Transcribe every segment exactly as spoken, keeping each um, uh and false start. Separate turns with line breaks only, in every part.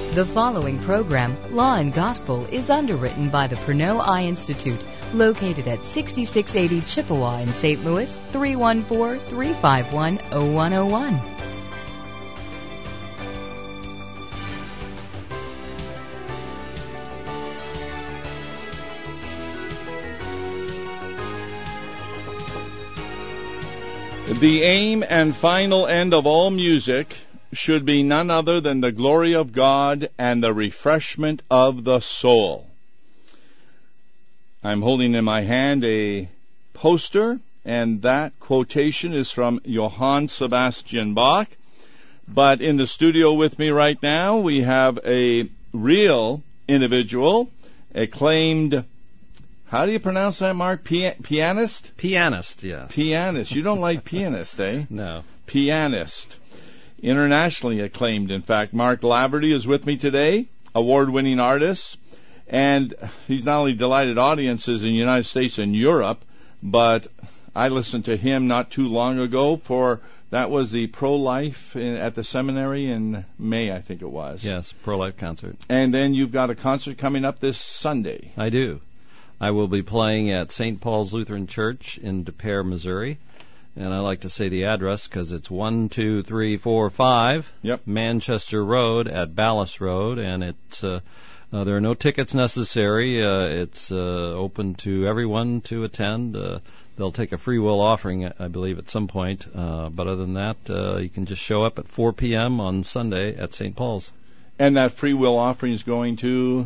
The following program, Law and Gospel, is underwritten by the Pernod Eye Institute, located at sixty-six eighty Chippewa in Saint Louis, three one four, three five one, zero one zero one.
The aim and final end of all music should be none other than the glory of God and the refreshment of the soul. I'm holding in my hand a poster, and that quotation is from Johann Sebastian Bach. But in the studio with me right now, we have a real individual, acclaimed, how do you pronounce that, Mark? Pia- pianist?
Pianist, yes.
Pianist. You don't like pianist, eh?
No.
Pianist. Internationally acclaimed, in fact. Mark Laverty is with me today, award-winning artist, and he's not only delighted audiences in the United States and Europe, but I listened to him not too long ago for, that was the Pro-Life in, at the seminary in May, I think it was.
Yes, Pro-Life concert.
And then you've got a concert coming up this Sunday.
I do. I will be playing at Saint Paul's Lutheran Church in Des Peres, Missouri. And I like to say the address because it's one two three four five
yep.
Manchester Road at Ballas Road, and it's uh, uh, there are no tickets necessary. Uh, it's uh, open to everyone to attend. Uh, they'll take a free will offering, I believe, at some point. Uh, but other than that, uh, you can just show up at four p.m. on Sunday at Saint Paul's.
And that free will offering is going to?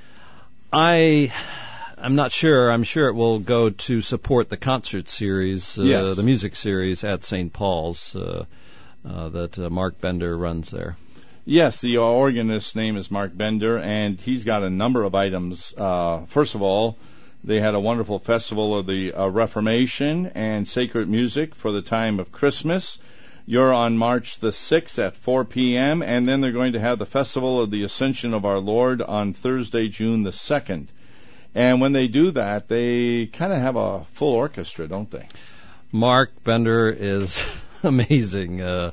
I... I'm not sure. I'm sure it will go to support the concert series, uh,
yes.
the music series at Saint Paul's uh, uh, that uh, Mark Bender runs there.
Yes, the organist's name is Mark Bender, and he's got a number of items. Uh, first of all, they had a wonderful festival of the uh, Reformation and sacred music for the time of Christmas. You're on March the sixth at four p.m., and then they're going to have the Festival of the Ascension of our Lord on Thursday, June the second. And when they do that, they kind of have a full orchestra, don't they?
Mark Bender is amazing. Uh,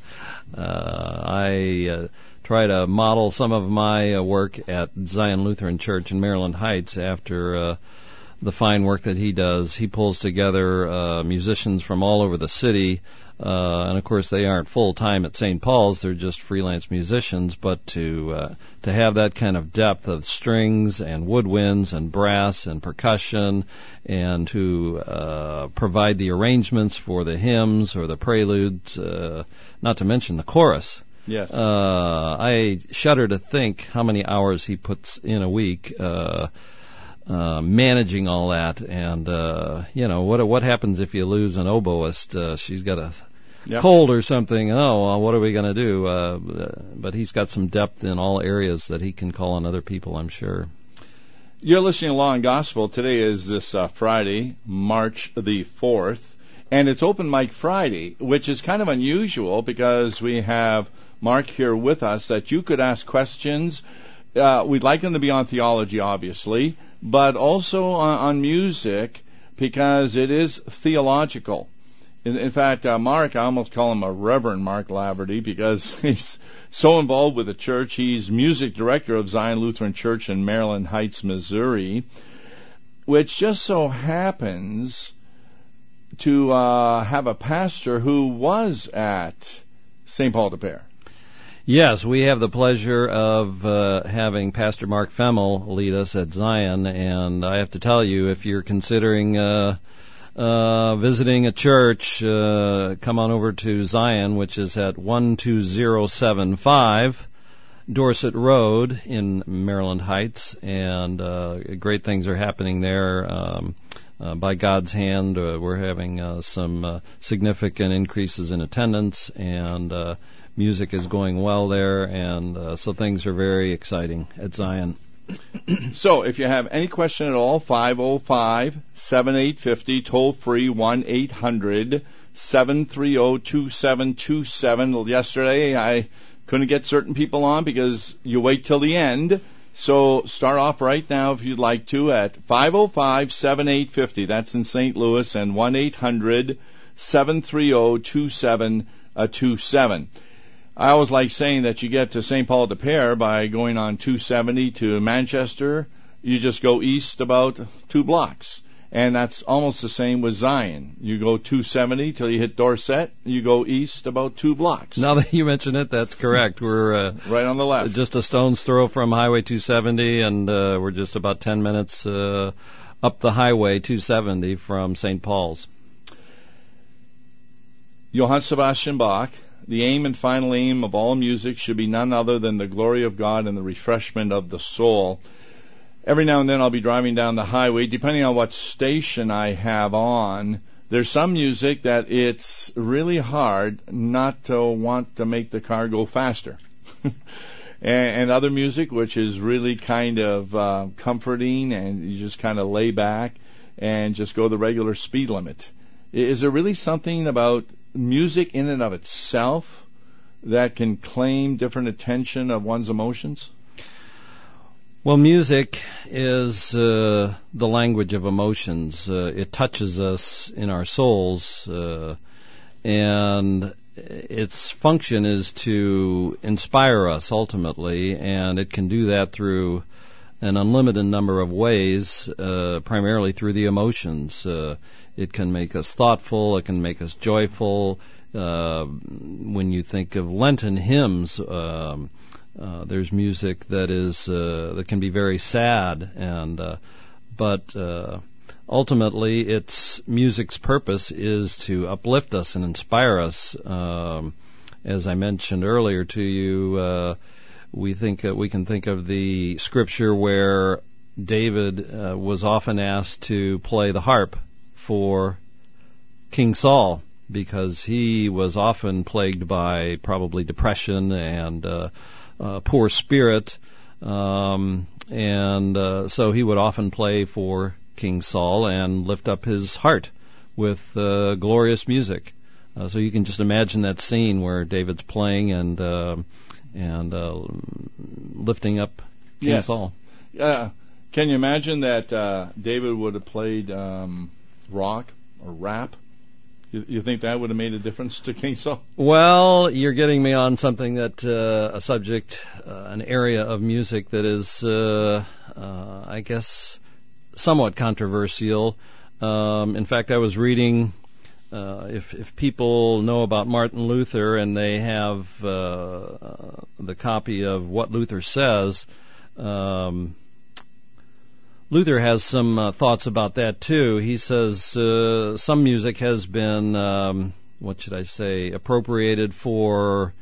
uh, I uh, try to model some of my uh, work at Zion Lutheran Church in Maryland Heights after uh, the fine work that he does. He pulls together uh, musicians from all over the city. Uh, and of course, they aren't full time at Saint Paul's; they're just freelance musicians. But to uh, to have that kind of depth of strings and woodwinds and brass and percussion, and to uh, provide the arrangements for the hymns or the preludes, uh, not to mention the chorus.
Yes.
Uh, I shudder to think how many hours he puts in a week. Uh, Uh, managing all that, and uh, you know what what happens if you lose an oboist? Uh, she's got a
yep.
cold or something. Oh, well, what are we going to do? Uh, but he's got some depth in all areas that he can call on other people, I'm sure.
You're listening to Law and Gospel. Today is this uh, Friday, March the fourth, and it's Open Mic Friday, which is kind of unusual because we have Mark here with us that you could ask questions. Uh, we'd like him to be on theology, obviously, but also on, on music because it is theological. In, in fact, uh, Mark, I almost call him a Reverend Mark Laverty because he's so involved with the church. He's music director of Zion Lutheran Church in Maryland Heights, Missouri, which just so happens to uh, have a pastor who was at Saint Paul Des Peres.
Yes, we have the pleasure of uh, having Pastor Mark Femmel lead us at Zion, and I have to tell you, if you're considering uh, uh, visiting a church, uh, come on over to Zion, which is at one two zero seven five Dorset Road in Maryland Heights, and uh, great things are happening there. Um, uh, by God's hand, uh, we're having uh, some uh, significant increases in attendance, and uh, music is going well there, and uh, so things are very exciting at Zion.
So if you have any question at all, five oh five, seven eight five oh, toll free one eight hundred, seven three zero, two seven two seven. Yesterday I couldn't get certain people on because you wait till the end. So start off right now if you'd like to at five oh five, seven eight five oh. That's in Saint Louis, and one eight hundred, seven three zero, two seven two seven. I always like saying that you get to Saint Paul de Pere by going on two seventy to Manchester. You just go east about two blocks. And that's almost the same with Zion. You go two seventy till you hit Dorset. You go east about two blocks.
Now that you mention it, that's correct. We're uh,
right on the left,
just a stone's throw from Highway two seventy, and uh, we're just about ten minutes uh, up the Highway two seventy from Saint Paul's.
Johann Sebastian Bach. The aim and final aim of all music should be none other than the glory of God and the refreshment of the soul. Every now and then I'll be driving down the highway, depending on what station I have on. There's some music that it's really hard not to want to make the car go faster. and, and other music which is really kind of uh, comforting, and you just kind of lay back and just go the regular speed limit. Is there really something about music in and of itself that can claim different attention of one's emotions?
Well, music is uh, the language of emotions. Uh, it touches us in our souls, uh, and its function is to inspire us ultimately, and it can do that through an unlimited number of ways, uh, primarily through the emotions. Uh, it can make us thoughtful, it can make us joyful. Uh, when you think of Lenten hymns, um, Uh, there's music that is uh, that can be very sad, and uh, but uh, ultimately, its music's purpose is to uplift us and inspire us. Um, as I mentioned earlier to you, uh, we think uh, we can think of the scripture where David uh, was often asked to play the harp for King Saul, because he was often plagued by probably depression and uh, Uh, poor spirit, um, and uh, so he would often play for King Saul and lift up his heart with uh, glorious music. Uh, so you can just imagine that scene where David's playing and uh, and uh, lifting up King
yes.
Saul.
Uh, can you imagine that uh, David would have played um, rock or rap? You, you think that would have made a difference to King Saul?
Well, you're getting me on something that uh, a subject, uh, an area of music that is, uh, uh, I guess, somewhat controversial. Um, in fact, I was reading, uh, if, if people know about Martin Luther and they have uh, uh, the copy of What Luther Says, um, Luther has some uh, thoughts about that too. He says uh, some music has been, um, what should I say, appropriated for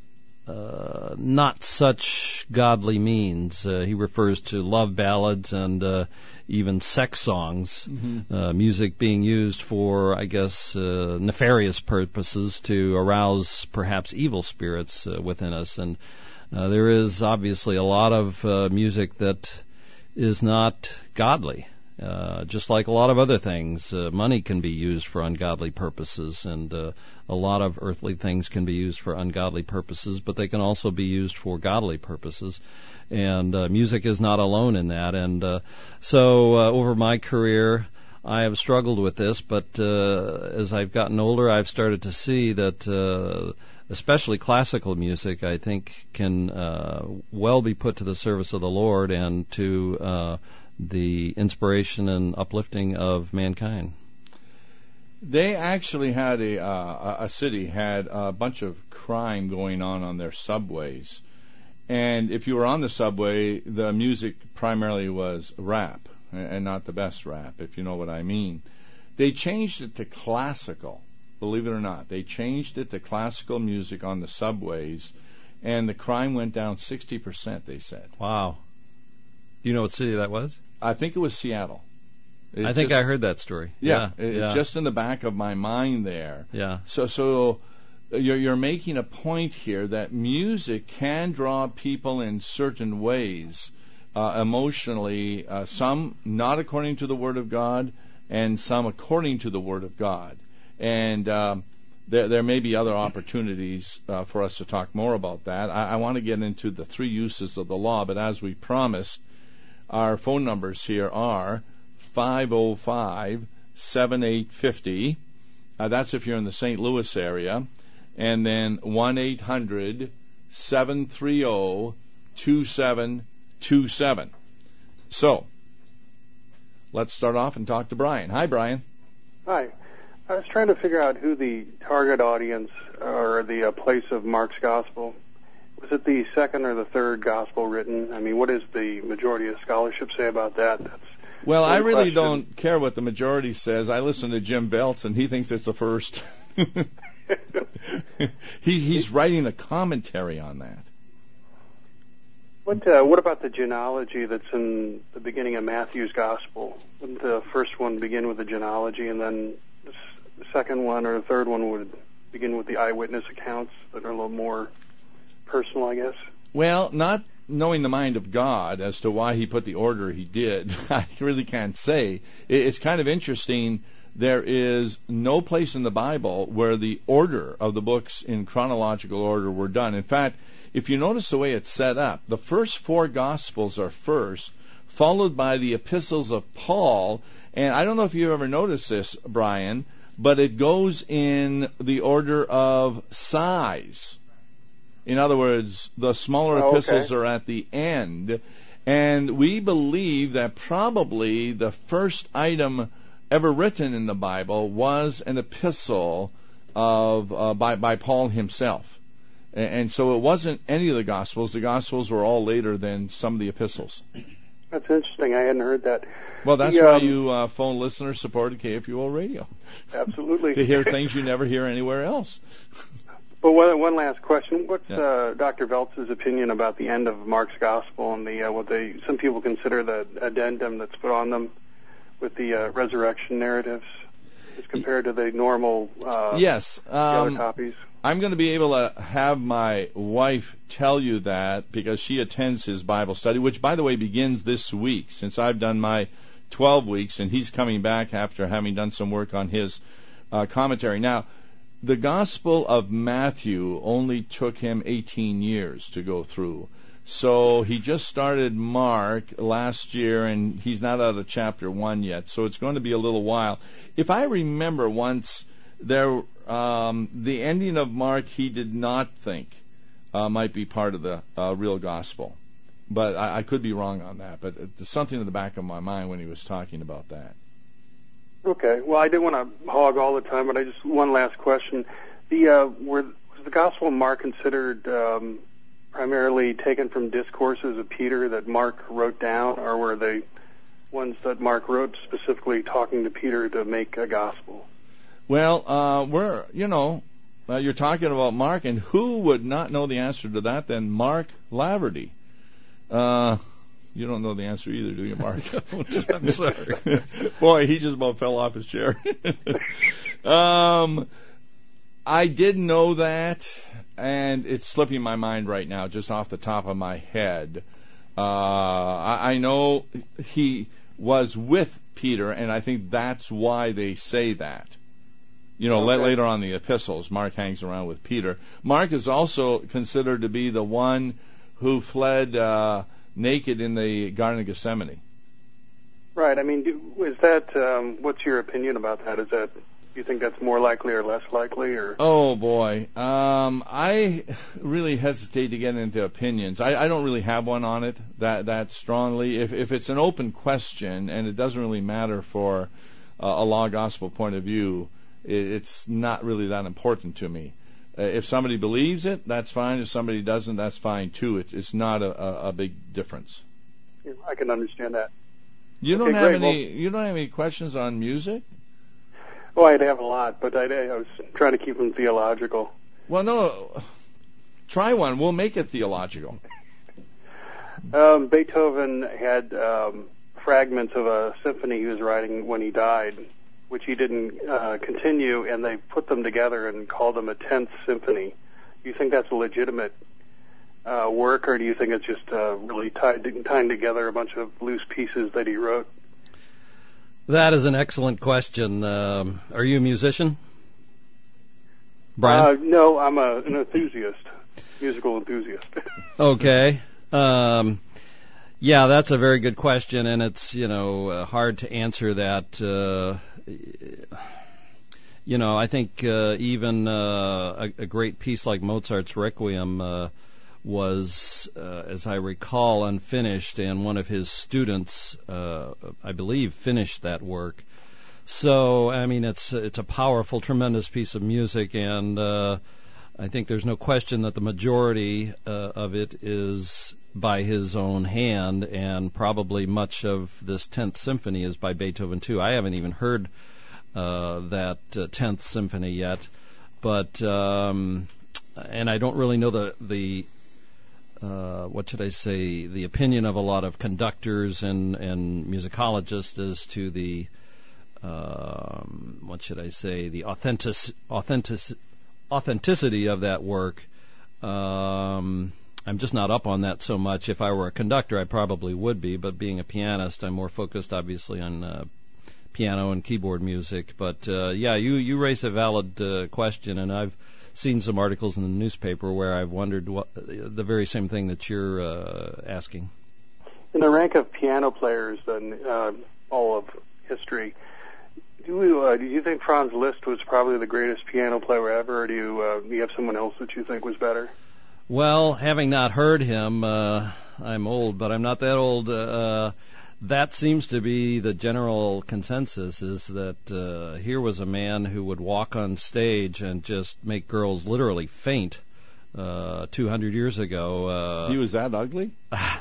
uh, not such godly means. Uh, he refers to love ballads and uh, even sex songs, mm-hmm. uh, music being used for, I guess, uh, nefarious purposes to arouse perhaps evil spirits uh, within us. And uh, there is obviously a lot of uh, music that is not godly. Uh, just like a lot of other things, uh, money can be used for ungodly purposes, and uh, a lot of earthly things can be used for ungodly purposes, but they can also be used for godly purposes. And uh, music is not alone in that. And uh, so uh, over my career, I have struggled with this, but uh, as I've gotten older, I've started to see that uh, especially classical music, I think, can uh, well be put to the service of the Lord and to uh, the inspiration and uplifting of mankind.
They actually had a uh, a city had a bunch of crime going on on their subways, and if you were on the subway, the music primarily was rap, and not the best rap, if you know what I mean. They changed it to classical. Believe it or not, they changed it to classical music on the subways, and the crime went down sixty percent, they said.
Wow. Do you know what city that was?
I think it was Seattle. It
I think
just,
I heard that story.
Yeah,
yeah
it's
yeah.
just in the back of my mind there.
Yeah.
So, so you're, you're making a point here that music can draw people in certain ways, uh, emotionally, uh, some not according to the Word of God, and some according to the Word of God. And um, there, there may be other opportunities uh, for us to talk more about that. I, I want to get into the three uses of the law, but as we promised, our phone numbers here are five oh five, seven eight five oh. Uh, that's if you're in the Saint Louis area. and then one eight hundred seven three zero two seven two seven. So, let's start off and talk to Brian. Hi, Brian.
Hi. I was trying to figure out who the target audience or the uh, place of Mark's gospel. Was it the second or the third gospel written? I mean, what does the majority of scholarship say about that? That's
well, I really
question.
don't care what the majority says. I listen to Jim Belts, and he thinks it's the first. he, he's writing a commentary on that.
What uh, what about the genealogy that's in the beginning of Matthew's gospel? Wouldn't the first one begin with the genealogy, and then the second one or the third one would begin with the eyewitness accounts that are a little more personal, I guess?
Well, not knowing the mind of God as to why he put the order he did, I really can't say. It's kind of interesting. There is no place in the Bible where the order of the books in chronological order were done. In fact, if you notice the way it's set up, the first four Gospels are first, followed by the epistles of Paul. And I don't know if you ever noticed this, Brian, but it goes in the order of size. In other words, the smaller
oh,
epistles
okay.
are at the end. And we believe that probably the first item ever written in the Bible was an epistle of uh, by, by Paul himself. And so it wasn't any of the Gospels. The Gospels were all later than some of the epistles.
That's interesting. I hadn't heard that.
Well, that's
the,
why
um,
you uh, phone listeners supported K F U O Radio.
Absolutely.
To hear things you never hear anywhere else.
But one, one last question. What's
yeah.
uh, Doctor Veltz's opinion about the end of Mark's Gospel and the uh, what they some people consider the addendum that's put on them with the uh, resurrection narratives as compared to the normal uh,
yes, um,
the other copies?
I'm going to be able to have my wife tell you that because she attends his Bible study, which, by the way, begins this week since I've done my twelve weeks, and he's coming back after having done some work on his uh, commentary. Now, the Gospel of Matthew only took him eighteen years to go through. So he just started Mark last year, and he's not out of chapter one yet. So it's going to be a little while. If I remember once, there um, the ending of Mark he did not think uh, might be part of the uh, real gospel. But I, I could be wrong on that. But there's something in the back of my mind when he was talking about that.
Okay. Well, I didn't want to hog all the time, but I just one last question: the uh, were was the Gospel of Mark considered um, primarily taken from discourses of Peter that Mark wrote down, or were they ones that Mark wrote specifically talking to Peter to make a gospel?
Well, uh, we're you know uh, you're talking about Mark, and who would not know the answer to that than Mark Laverty? Uh, You don't know the answer either, do you, Mark?
I'm sorry.
Boy, he just about fell off his chair. um, I did know that, and it's slipping my mind right now, just off the top of my head. Uh, I, I know he was with Peter, and I think that's why they say that. You know,
okay.
later on in the epistles, Mark hangs around with Peter. Mark is also considered to be the one who fled uh, naked in the Garden of Gethsemane.
Right. I mean, do, is that um, what's your opinion about that? Is that do you think that's more likely or less likely, or?
Oh boy, um, I really hesitate to get into opinions. I, I don't really have one on it that that strongly. If if it's an open question and it doesn't really matter for uh, a law gospel point of view, it, it's not really that important to me. Uh, if somebody believes it, that's fine. If somebody doesn't, that's fine too. It, it's not a, a, a big difference.
I can understand that.
You don't
okay,
have
great.
any.
Well,
you don't have any questions on music?
Oh, I'd have a lot, but I'd, I was trying to keep them theological.
Well, no. Try one. We'll make it theological.
Um, Beethoven had um, fragments of a symphony he was writing when he died, which he didn't uh, continue, and they put them together and called them a tenth symphony. Do you think that's a legitimate uh, work, or do you think it's just uh, really tied tying together a bunch of loose pieces that he wrote?
That is an excellent question. Um, are you a musician, Brian?
Uh, no, I'm a, an enthusiast, musical enthusiast.
Okay. Um, yeah, that's a very good question, and it's, you know, uh, hard to answer that. Uh, you know, I think uh, even uh, a, a great piece like Mozart's Requiem uh, was, uh, as I recall, unfinished, and one of his students, uh, I believe, finished that work. So, I mean, it's it's a powerful, tremendous piece of music, and uh, I think there's no question that the majority uh, of it is by his own hand, and probably much of this tenth Symphony is by Beethoven, too. I haven't even heard uh, that uh, tenth Symphony yet, but, um, and I don't really know the, the uh, what should I say, the opinion of a lot of conductors and, and musicologists as to the, um, what should I say, the authentic, authentic, authenticity of that work. Um, I'm just not up on that so much. If I were a conductor, I probably would be, but being a pianist, I'm more focused, obviously, on uh, piano and keyboard music. But, uh, yeah, you, you raise a valid uh, question, and I've seen some articles in the newspaper where I've wondered what, the very same thing that you're uh, asking.
In the rank of piano players in uh, all of history, do you, uh, do you think Franz Liszt was probably the greatest piano player ever, or do you, uh, do you have someone else that you think was better?
Well, having not heard him, uh, I'm old, but I'm not that old. Uh, that seems to be the general consensus, is that uh, here was a man who would walk on stage and just make girls literally faint uh, two hundred years ago. Uh,
he was that ugly?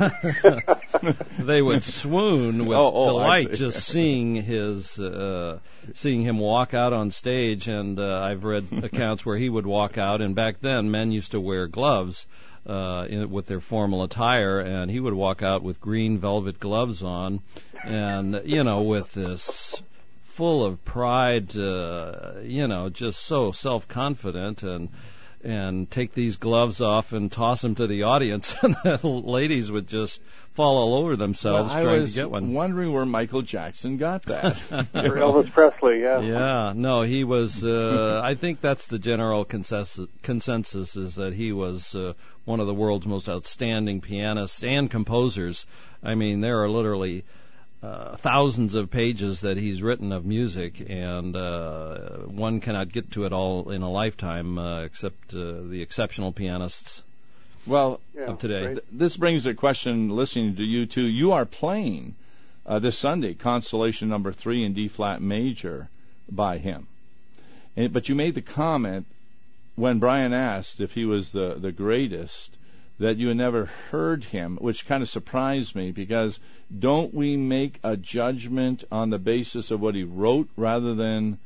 They would swoon with
oh, oh,
delight just seeing his, uh, seeing him walk out on stage. And uh, I've read accounts where he would walk out, and back then men used to wear gloves uh, in, with their formal attire, and he would walk out with green velvet gloves on, and you know, with this full of pride, uh, you know, just so self-confident, and. and take these gloves off and toss them to the audience, and the ladies would just fall all over themselves
well,
trying to get one.
I was wondering where Michael Jackson got that.
Or Elvis Presley, yeah.
Yeah, no, he was, uh, I think that's the general consensus, consensus is that he was uh, one of the world's most outstanding pianists and composers. I mean, there are literally Uh, thousands of pages that he's written of music, and uh, one cannot get to it all in a lifetime, uh, except uh, the exceptional pianists
well,
yeah,
of today.
Th- this brings a question listening to you, too. You are playing uh, this Sunday Constellation number three in D-flat major by him. And, but you made the comment when Brian asked if he was the, the greatest that you had never heard him, which kind of surprised me, because don't we make a judgment on the basis of what he wrote rather than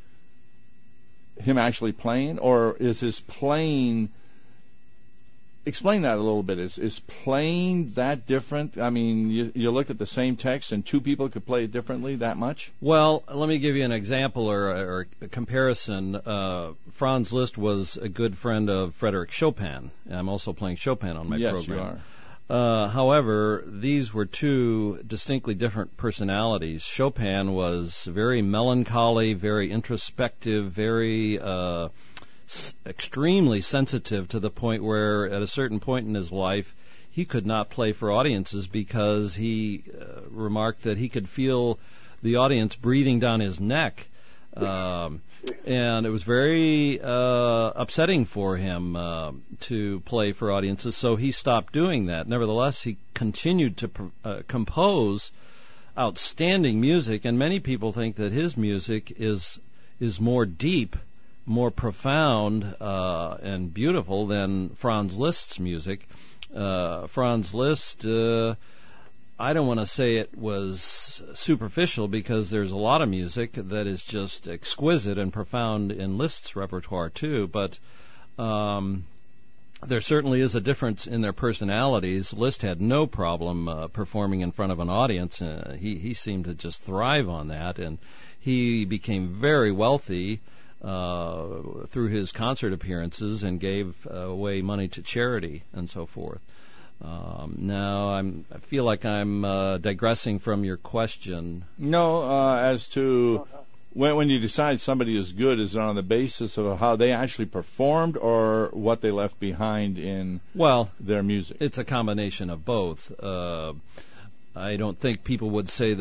him actually playing? Or is his playing... Explain that a little bit. Is is playing that different? I mean, you, you look at the same text and two people could play it differently that much?
Well, let me give you an example or, or a comparison. Uh, Franz Liszt was a good friend of Frédéric Chopin. I'm also playing Chopin on my
yes,
program.
You are.
Uh, however, these were two distinctly different personalities. Chopin was very melancholy, very introspective, very uh, s- extremely sensitive, to the point where at a certain point in his life he could not play for audiences because he uh, remarked that he could feel the audience breathing down his neck. Um, and it was very uh, upsetting for him uh, to play for audiences, so he stopped doing that. Nevertheless, he continued to pr- uh, compose outstanding music, and many people think that his music is is more deep, more profound, uh, and beautiful than Franz Liszt's music. Uh, Franz Liszt, uh, I don't want to say it was superficial, because there's a lot of music that is just exquisite and profound in Liszt's repertoire too, but um, there certainly is a difference in their personalities. Liszt had no problem uh, performing in front of an audience. Uh, he, he seemed to just thrive on that, and he became very wealthy uh, through his concert appearances and gave uh, away money to charity and so forth. Um, now, I'm, I feel like I'm uh, digressing from your question.
No, uh, as to when, when you decide somebody is good, is it on the basis of how they actually performed or what they left behind in
well,
their music?
It's a combination of both. Uh, I don't think people would say that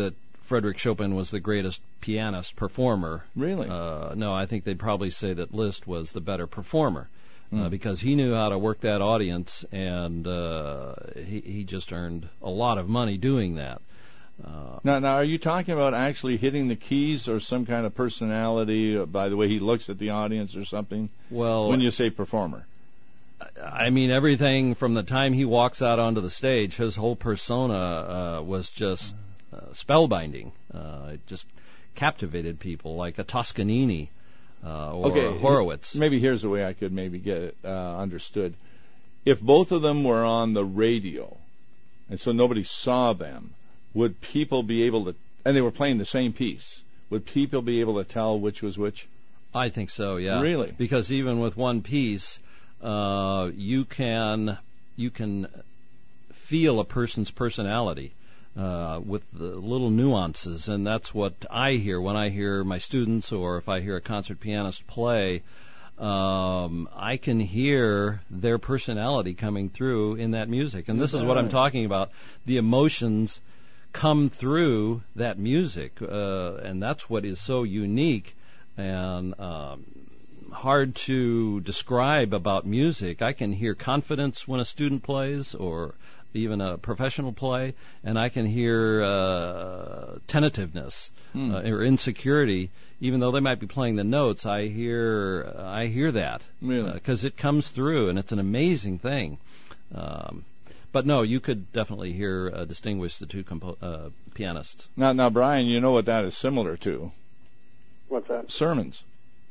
Frederick Chopin was the greatest pianist performer.
Really?
Uh, no, I think they'd probably say that Liszt was the better performer.
Mm.
Uh, because he knew how to work that audience, and uh, he, he just earned a lot of money doing that. Uh,
now, now, are you talking about actually hitting the keys or some kind of personality uh, by the way he looks at the audience or something?
Well,
when you say performer,
I mean everything from the time he walks out onto the stage, his whole persona uh, was just uh, spellbinding. Uh, it just captivated people, like a Toscanini. Uh, or
okay,
Horowitz.
Maybe here's the way I could maybe get it uh, understood. If both of them were on the radio, and so nobody saw them, would people be able to, and they were playing the same piece, would people be able to tell which was which?
I think so, yeah.
Really?
Because even with one piece, uh, you can you can feel a person's personality. Uh, with the little nuances, and that's what I hear when I hear my students, or if I hear a concert pianist play. Um, I can hear their personality coming through in that music, and this is what I'm talking about. The emotions come through that music, uh, and that's what is so unique and um, hard to describe about music. I can hear confidence when a student plays, or even a professional play, and I can hear uh, tentativeness
hmm.
uh, or insecurity, even though they might be playing the notes. I hear uh, I hear that because
really?
uh, it comes through, and it's an amazing thing. Um, but no, you could definitely hear uh, distinguish the two compo- uh, pianists.
Now, now, Brian, you know what that is similar to?
What's that?
Sermons.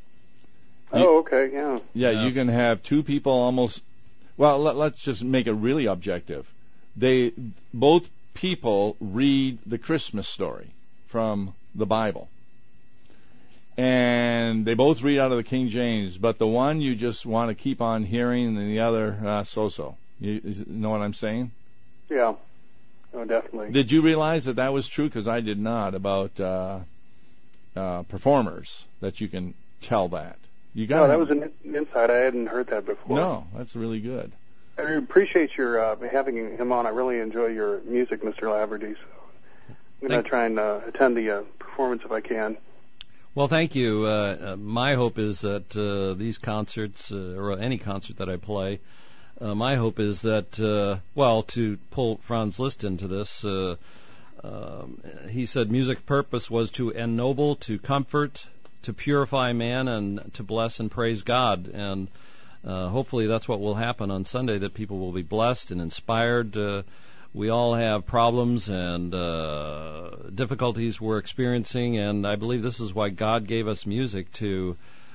Oh, okay, yeah.
Yeah,
Yes.
you can have two people almost. Well, let, let's just make it really objective. They both people read the Christmas story from the Bible, and they both read out of the King James. But the one you just want to keep on hearing, and the other uh, so-so. You, you know what I'm saying?
Yeah. Oh, definitely.
Did you realize that that was true? Because I did not. About uh, uh, performers, that you can tell that. You got
No, that was an insight. I hadn't heard that before.
No, that's really good.
I appreciate your uh, having him on. I really enjoy your music, Mister Laverty. So I'm going to try and uh, attend the uh, performance if I can.
Well, thank you. Uh, uh, my hope is that uh, these concerts, uh, or any concert that I play, uh, my hope is that, uh, well, to pull Franz Liszt into this, uh, uh, he said music purpose was to ennoble, to comfort, to purify man, and to bless and praise God. And Uh, hopefully that's what will happen on Sunday, that people will be blessed and inspired. Uh, we all have problems and uh, difficulties we're experiencing, and I believe this is why God gave us music, to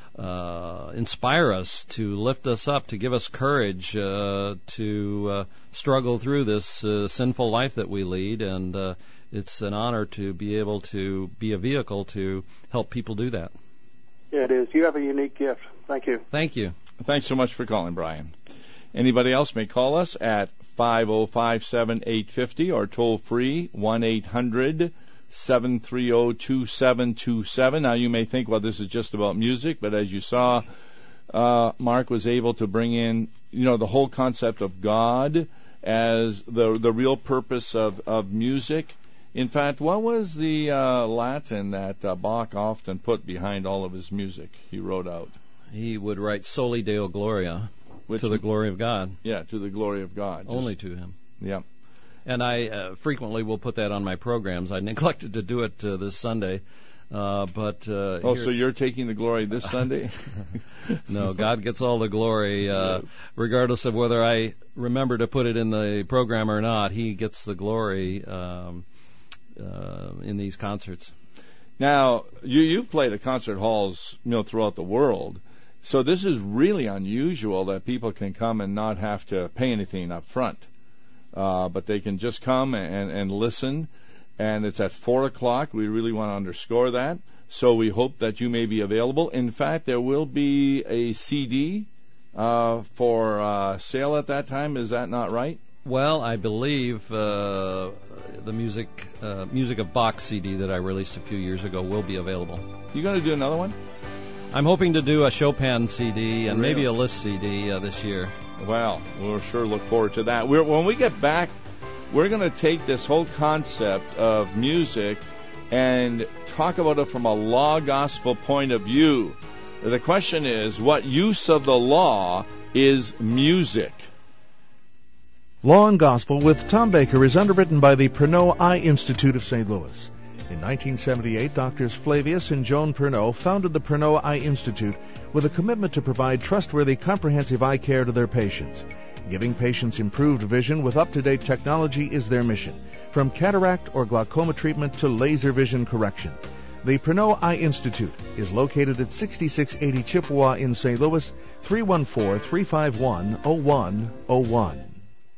uh, inspire us, to lift us up, to give us courage uh, to uh, struggle through this uh, sinful life that we lead. And uh, it's an honor to be able to be a vehicle to help people do that.
Yeah, it is. You have a unique gift. Thank you.
Thank you.
Thanks so much for calling, Brian. Anybody else may call us at five oh five, seven eight five oh or toll free one eight hundred, seven three zero, two seven two seven. Now you may think, well, this is just about music, but as you saw, uh, Mark was able to bring in, you know, the whole concept of God as the the real purpose of, of music. In fact, what was the uh, Latin that uh, Bach often put behind all of his music he wrote out?
He would write Soli Deo Gloria,
Which,
to the glory of God.
Yeah, to the glory of God. Just,
Only to Him.
Yeah.
And I uh, frequently will put that on my programs. I neglected to do it uh, this Sunday. Uh, but uh,
Oh,
here,
so you're taking the glory this Sunday?
No, God gets all the glory, uh, regardless of whether I remember to put it in the program or not. He gets the glory um, uh, in these concerts.
Now, you, you've played at concert halls, you know, throughout the world. So this is really unusual that people can come and not have to pay anything up front. Uh, but they can just come and, and listen. And it's at four o'clock. We really want to underscore that. So we hope that you may be available. In fact, there will be a C D uh, for uh, sale at that time. Is that not right?
Well, I believe uh, the music uh, music of Bach C D that I released a few years ago will be available.
You going to do another one?
I'm hoping to do a Chopin C D and
Really?
maybe a Liszt C D uh, this year.
Well, we'll sure look forward to that. We're, when we get back, we're going to take this whole concept of music and talk about it from a law gospel point of view. The question is, what use of the law is music?
Law and Gospel with Tom Baker is underwritten by the Pernod Eye Institute of Saint Louis. In nineteen seventy-eight, Doctors Flavius and Joan Pernod founded the Pernod Eye Institute with a commitment to provide trustworthy, comprehensive eye care to their patients. Giving patients improved vision with up-to-date technology is their mission, from cataract or glaucoma treatment to laser vision correction. The Pernod Eye Institute is located at sixty-six eighty Chippewa in Saint Louis, three one four, three five one, zero one zero one.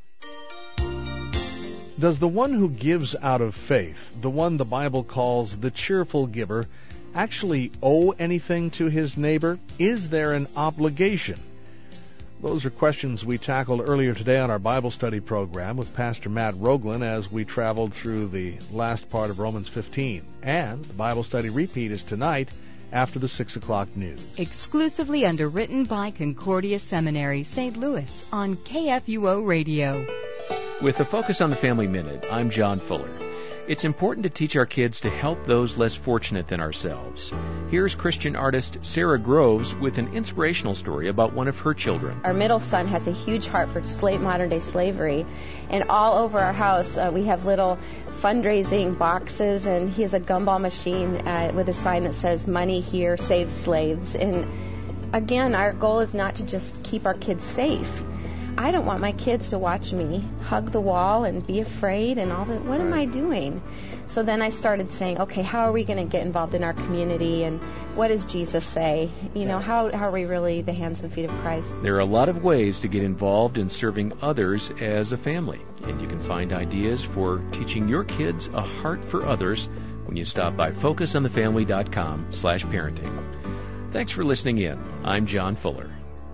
Does the one who gives out of faith, the one the Bible calls the cheerful giver, actually owe anything to his neighbor? Is there an obligation? Those are questions we tackled earlier today on our Bible study program with Pastor Matt Roglin as we traveled through the last part of Romans fifteen. And the Bible study repeat is tonight after the six o'clock news.
Exclusively underwritten by Concordia Seminary, Saint Louis on K F U O Radio.
With a focus on the Family Minute, I'm John Fuller. It's important to teach our kids to help those less fortunate than ourselves. Here's Christian artist Sarah Groves with an inspirational story about one of her children.
Our middle son has a huge heart for slave, modern-day slavery, and all over our house uh, we have little fundraising boxes, and he has a gumball machine uh, with a sign that says, "Money here saves slaves." And again, our goal is not to just keep our kids safe. I don't want my kids to watch me hug the wall and be afraid and all that. What am I doing? So then I started saying, okay, how are we going to get involved in our community, and what does Jesus say? You know, how, how are we really the hands and feet of Christ?
There are a lot of ways to get involved in serving others as a family, and you can find ideas for teaching your kids a heart for others when you stop by focus on the family dot com slash parenting. Thanks for listening in. I'm John Fuller.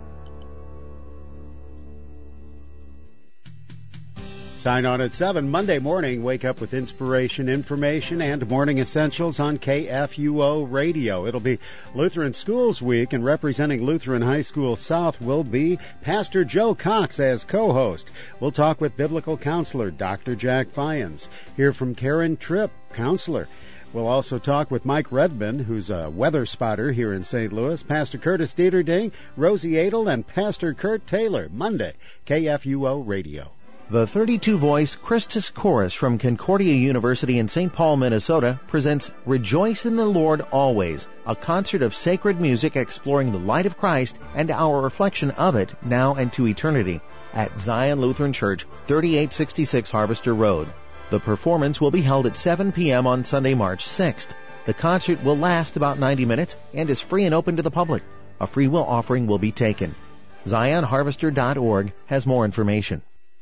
Sign on at seven Monday morning. Wake up with inspiration, information, and morning essentials on K F U O Radio. It'll be Lutheran Schools Week, and representing Lutheran High School South will be Pastor Joe Cox as co-host. We'll talk with biblical counselor Doctor Jack Fyans. Hear from Karen Tripp, counselor. We'll also talk with Mike Redmond, who's a weather spotter here in Saint Louis, Pastor Curtis Dieterding, Rosie Adel, and Pastor Kurt Taylor. Monday, K F U O Radio.
The thirty-two voice Christus Chorus from Concordia University in Saint Paul, Minnesota presents Rejoice in the Lord Always, a concert of sacred music exploring the light of Christ and our reflection of it now and to eternity at Zion Lutheran Church, thirty-eight sixty-six Harvester Road. The performance will be held at seven p.m. on Sunday, March sixth. The concert will last about ninety minutes and is free and open to the public. A free will offering will be taken. Zion Harvester dot org has more information.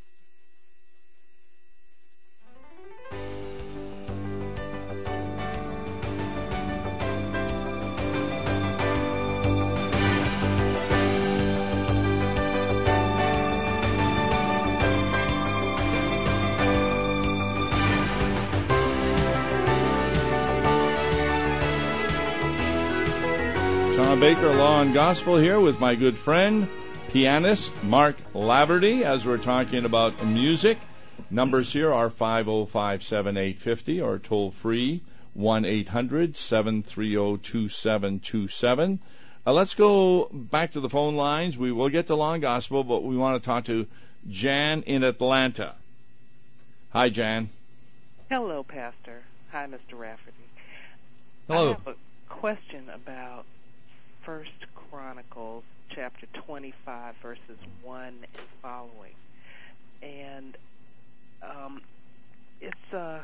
Baker Law and Gospel here with my good friend, pianist Mark Laverty, as we're talking about music. Numbers here are five oh five, seven eight five oh or toll free one eight hundred, seven three oh, two seven two seven. Uh, let's go back to the phone lines. We will get to Law and Gospel, but we want to talk to Jan in Atlanta. Hi, Jan.
Hello, Pastor. Hi, Mister Rafferty.
Hello.
I have a question about First Chronicles chapter twenty-five, verses one and following. And um, it's, uh,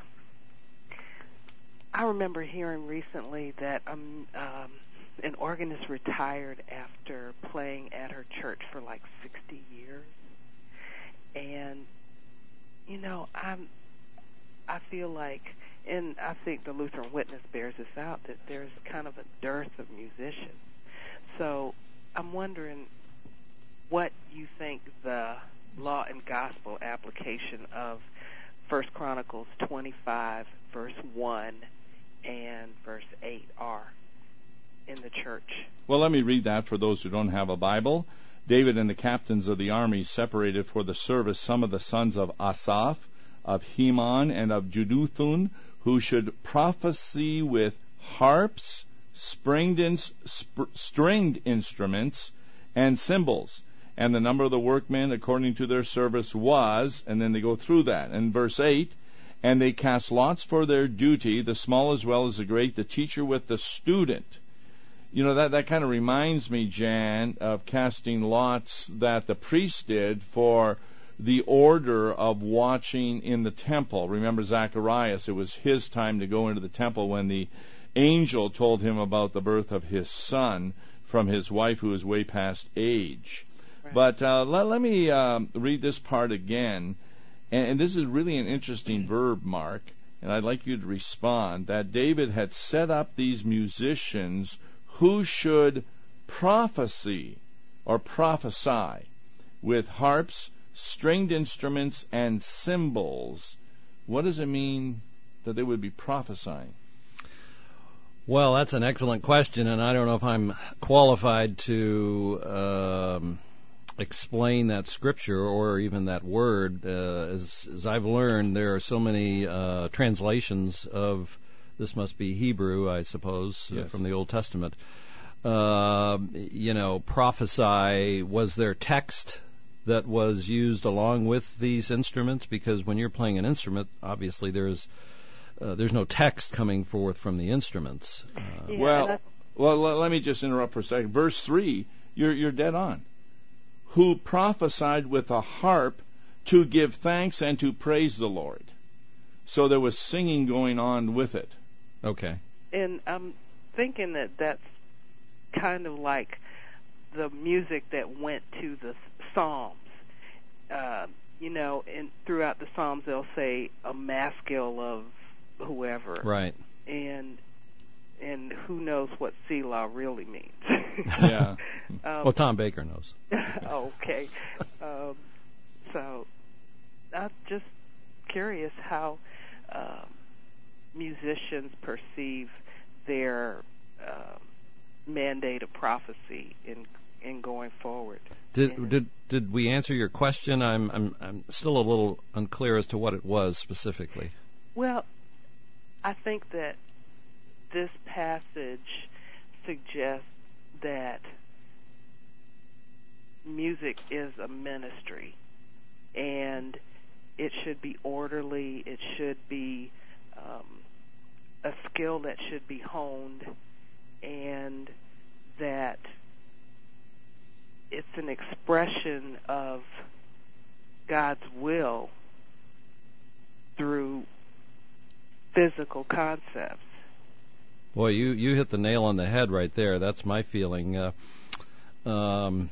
I remember hearing recently that um, um, an organist retired after playing at her church for like sixty years. And, you know, I'm, I feel like, and I think the Lutheran Witness bears this out, that there's kind of a dearth of musicians. So I'm wondering what you think the law and gospel application of First Chronicles twenty-five, verse one and verse eight are in the church.
Well, let me read that for those who don't have a Bible. David and the captains of the army separated for the service some of the sons of Asaph, of Heman and of Jeduthun, who should prophesy with harps, stringed, in, sp- stringed instruments, and cymbals. And the number of the workmen according to their service was, and then they go through that. In verse eight, and they cast lots for their duty, the small as well as the great, the teacher with the student. You know, that, that kind of reminds me, Jan, of casting lots that the priest did for the order of watching in the temple. Remember Zacharias, it was his time to go into the temple when the angel told him about the birth of his son from his wife who was way past age. Right. But uh, let, let me um, read this part again. And, and this is really an interesting verb, Mark, and I'd like you to respond, that David had set up these musicians who should prophesy or prophesy with harps, stringed instruments, and cymbals. What does it mean that they would be prophesying?
Well, that's an excellent question, and I don't know if I'm qualified to um, explain that scripture or even that word. Uh, as, as I've learned, there are so many uh, translations of this must be Hebrew, I suppose, yes. uh, from the Old Testament. Uh, you know, prophesy, was there text that was used along with these instruments? Because when you're playing an instrument, obviously there's uh, there's no text coming forth from the instruments. Uh,
yeah, well, well, let me just interrupt for a second. Verse three, you're you're dead on. Who prophesied with a harp to give thanks and to praise the Lord. So there was singing going on with it.
Okay.
And I'm thinking that that's kind of like the music that went to the Psalms. Uh, you know, and throughout the Psalms they'll say a maskil of whoever.
Right.
And and who knows what Selah really means.
Yeah.
um,
well, Tom Baker knows.
Okay. Um, so I'm just curious how um, musicians perceive their um, mandate of prophecy in in going forward.
Did
and
did did we answer your question? I'm I'm I'm still a little unclear as to what it was specifically.
Well, I think that this passage suggests that music is a ministry, and it should be orderly. It should be um, a skill that should be honed, and that it's an expression of God's will through physical concepts.
Boy, you, you hit the nail on the head right there. That's my feeling. Uh, um,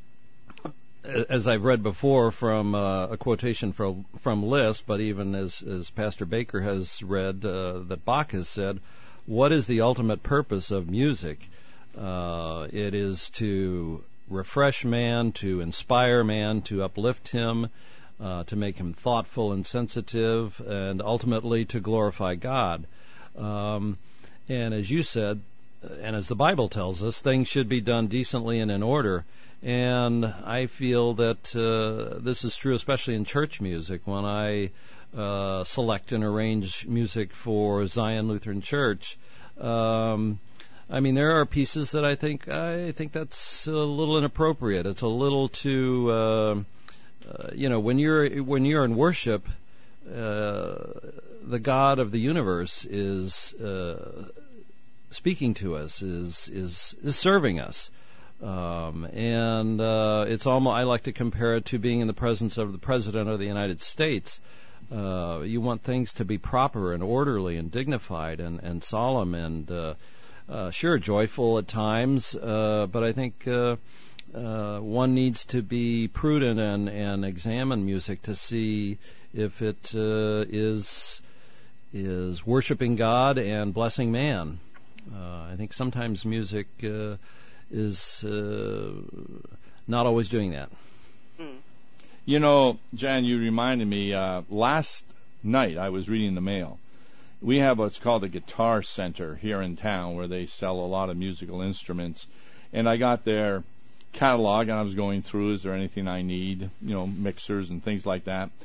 as I've read before from uh, a quotation from from Liszt, but even as, as Pastor Baker has read, uh, that Bach has said, what is the ultimate purpose of music? Uh, it is to refresh man, to inspire man, to uplift him, uh, to make him thoughtful and sensitive, and ultimately to glorify God. Um, and as you said, and as the Bible tells us, things should be done decently and in order. And I feel that uh, this is true, especially in church music. When I uh, select and arrange music for Zion Lutheran Church, um, I mean, there are pieces that I think I think that's a little inappropriate. It's a little too, uh, uh, you know, when you're when you're in worship, uh, the God of the universe is uh, speaking to us, is is is serving us. Um, and uh, it's almost, I like to compare it to being in the presence of the President of the United States. Uh, you want things to be proper and orderly and dignified and, and solemn and, uh, uh, sure, joyful at times, uh, but I think uh, uh, one needs to be prudent and, and examine music to see if it uh, is is worshiping God and blessing man. Uh, I think sometimes music uh, is uh, not always doing that.
Mm.
You know, Jan, you reminded me, uh, last night I was reading the mail. We have what's called a guitar center here in town where they sell a lot of musical instruments. And I got their catalog and I was going through, is there anything I need, you know, mixers and things like that.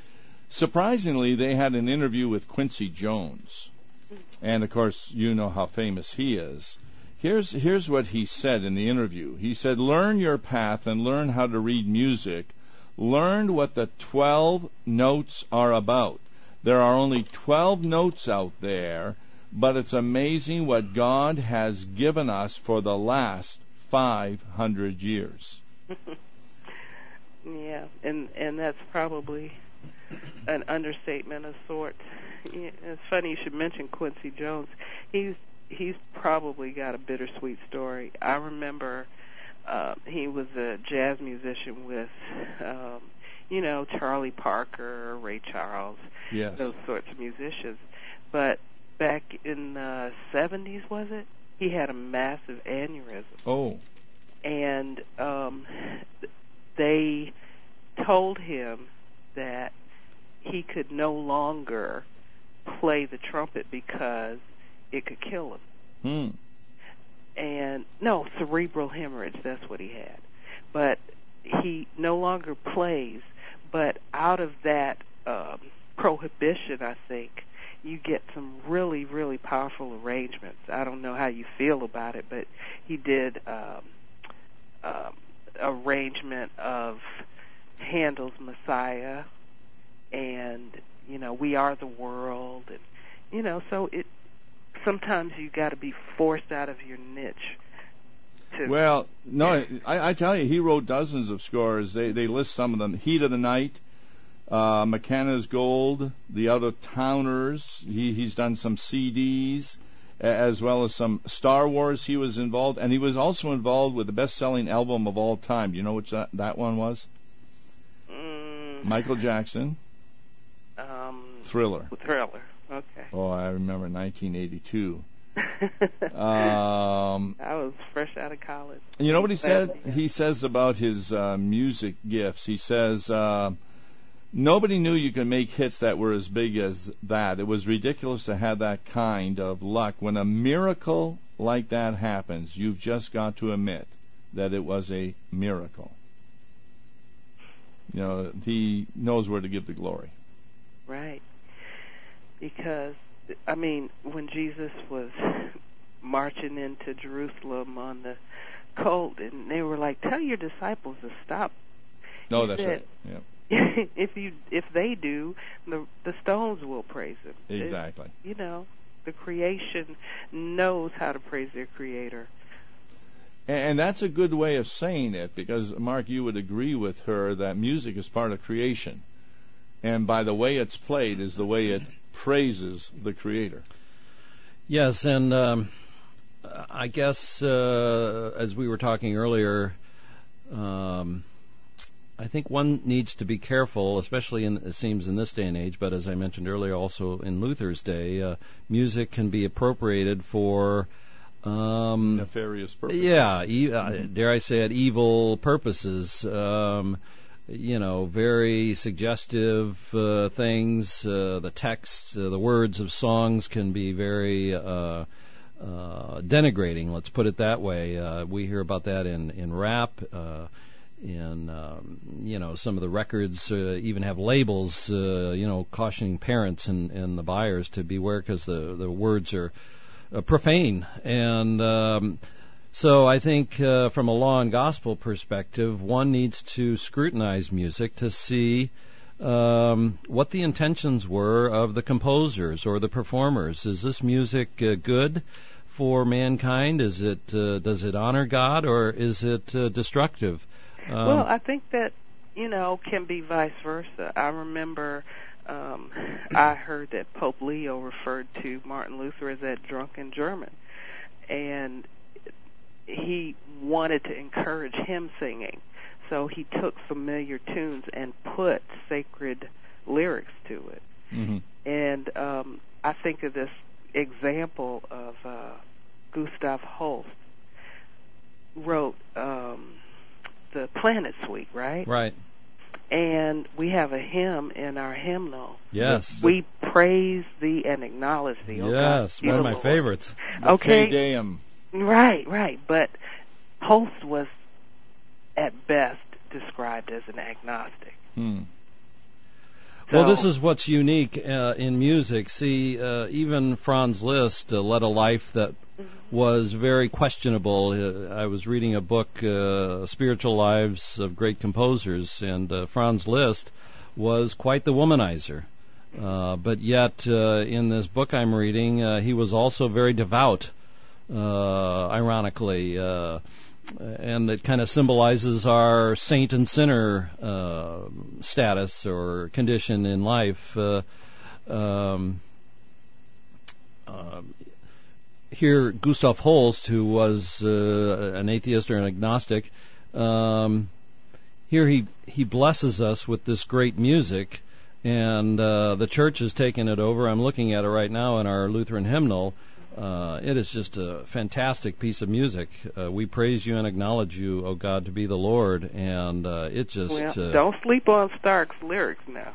Surprisingly, they had an interview with Quincy Jones. And, of course, you know how famous he is. Here's, here's what he said in the interview. He said, learn your path and learn how to read music. Learn what the twelve notes are about. There are only twelve notes out there, but it's amazing what God has given us for the last five hundred years.
Yeah, and and that's probably an understatement of sorts. It's funny you should mention Quincy Jones. He's he's probably got a bittersweet story. I remember uh, he was a jazz musician with, um, you know, Charlie Parker, Ray Charles,
yes.
those sorts of musicians. But back in the seventies, was it? He had a massive aneurysm.
Oh.
And um, they told him that he could no longer play the trumpet because it could kill him.
Hmm.
And no, cerebral hemorrhage, that's what he had. But he no longer plays, but out of that um, prohibition, I think, you get some really, really powerful arrangements. I don't know how you feel about it, but he did um, um, arrangement of Handel's Messiah and, you know, We Are the World. And, you know, so it sometimes you got to be forced out of your niche. To
well, no, I, I tell you, he wrote dozens of scores. They, they list some of them. Heat of the Night, Uh, McKenna's Gold, The Out-of-Towners. He, he's done some C Ds, as well as some Star Wars. He was involved, and he was also involved with the best-selling album of all time. Do you know which that, that one was?
Mm,
Michael Jackson.
Um,
Thriller.
Thriller. Okay.
Oh, I remember nineteen eighty-two. um,
I was fresh out of college.
You know what he said? He says about his uh, music gifts. He says, uh, nobody knew you could make hits that were as big as that. It was ridiculous to have that kind of luck. When a miracle like that happens, you've just got to admit that it was a miracle. You know, he knows where to give the glory.
Right. Because, I mean, when Jesus was marching into Jerusalem on the colt, and they were like, tell your disciples to stop.
No,
he
that's
said,
right. Yeah.
if you if they do, the the stones will praise him.
Exactly.
It, you know, the creation knows how to praise their Creator.
And, and that's a good way of saying it, because, Mark, you would agree with her that music is part of creation. And by the way it's played is the way it praises the Creator.
Yes, and um, I guess uh, as we were talking earlier, um, I think one needs to be careful, especially in, it seems in this day and age, but as I mentioned earlier, also in Luther's day, uh, music can be appropriated for um,
nefarious purposes.
Yeah, e- uh, dare I say it, evil purposes. Um, you know, very suggestive uh, things. Uh, the text, uh, the words of songs can be very uh, uh, denigrating. Let's put it that way. Uh, we hear about that in in rap. Uh, in um, you know, some of the records uh, even have labels. Uh, you know, cautioning parents and, and the buyers to beware because the the words are uh, profane. And um, So I think uh, from a law and gospel perspective, one needs to scrutinize music to see um, what the intentions were of the composers or the performers. Is this music uh, good for mankind? Is it uh, does it honor God, or is it uh, destructive? Um,
well, I think that, you know, can be vice versa. I remember um, I heard that Pope Leo referred to Martin Luther as that drunken German, and he wanted to encourage hymn singing, so he took familiar tunes and put sacred lyrics to it.
Mm-hmm.
And um, I think of this example of uh, Gustav Holst wrote um, the Planet Suite, right?
Right.
And we have a hymn in our hymnal.
Yes.
We praise thee and acknowledge thee. Oh
yes,
God,
one of my
Lord.
favorites.
The
Okay.
Te Deum.
Right, right. But Holst was, at best, described as an agnostic.
Hmm.
So,
well, this is what's unique uh, in music. See, uh, even Franz Liszt uh, led a life that was very questionable. Uh, I was reading a book, uh, Spiritual Lives of Great Composers, and uh, Franz Liszt was quite the womanizer. Uh, but yet, uh, in this book I'm reading, uh, he was also very devout, uh, ironically. Uh, and it kind of symbolizes our saint and sinner uh, status or condition in life. Uh, um, uh, here, Gustav Holst, who was uh, an atheist or an agnostic, um, here he, he blesses us with this great music, and uh, the church has taken it over. I'm looking at it right now in our Lutheran hymnal. Uh, it is just a fantastic piece of music. Uh, we praise you and acknowledge you, O God, to be the Lord, and uh, it just...
Well,
uh,
don't sleep on Stark's lyrics now.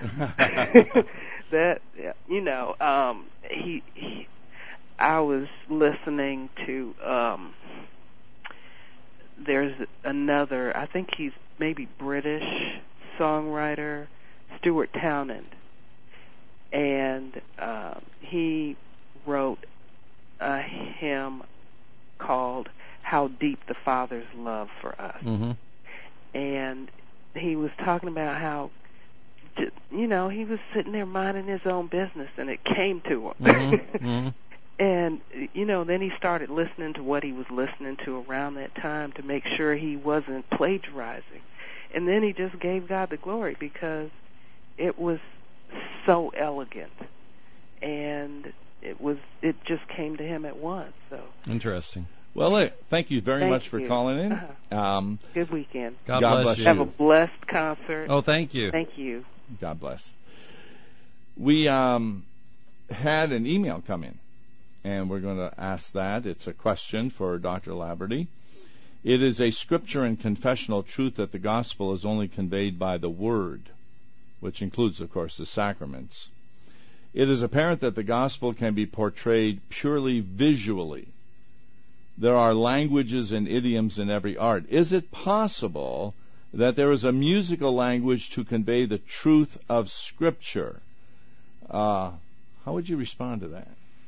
That, you know, um, he, he, I was listening to, um, there's another, I think he's maybe British songwriter, Stuart Townend, and um, he wrote a hymn called How Deep the Father's Love for Us.
Mm-hmm.
And he was talking about how, you know, he was sitting there minding his own business, and it came to him.
Mm-hmm. Mm-hmm.
And, you know, then he started listening to what he was listening to around that time to make sure he wasn't plagiarizing. And then he just gave God the glory because it was so elegant. And it was it just came to him at once. So
Interesting.
Well, look, thank you very
Thank
much for
you.
calling in.
Uh-huh.
Um,
Good weekend.
God,
God
bless,
bless
you.
Have a blessed concert.
Oh, thank you.
Thank you.
God bless. We um, had an email come in, and we're going to ask that. It's a question for Doctor Laverty. It is a scripture and confessional truth that the gospel is only conveyed by the word, which includes, of course, the sacraments. It is apparent that the gospel can be portrayed purely visually. There are languages and idioms in every art. Is it possible that there is a musical language to convey the truth of Scripture? Uh, how would you respond to that?